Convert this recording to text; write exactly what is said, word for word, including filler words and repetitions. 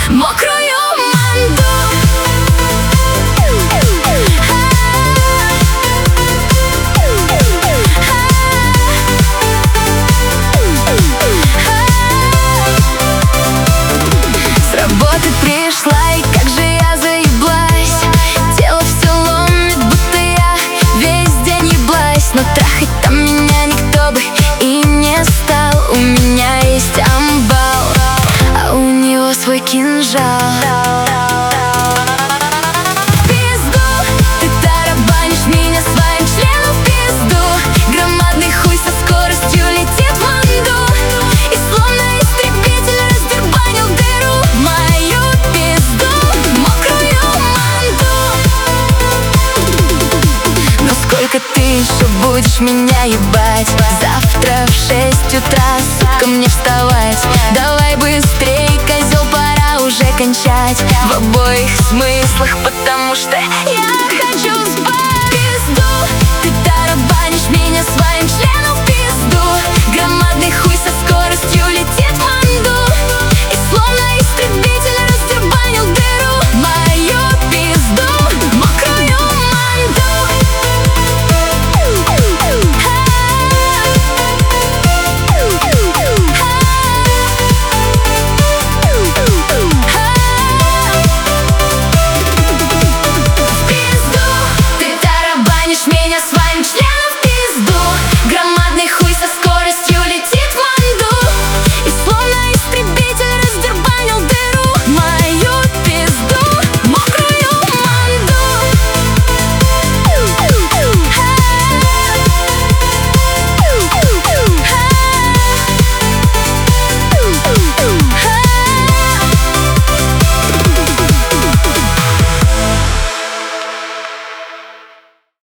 мокрую манду. С работы пришла, и как же я заеблась. Тело все ломит, будто я весь день еблась. Но трахать там меня никто бы и не стал. У меня есть амбал, а у него свой кинжал. Ты еще будешь меня ебать. Завтра в шесть утра, сука, мне вставать. Давай быстрей, козел, пора уже кончать. В обоих смыслах, потому что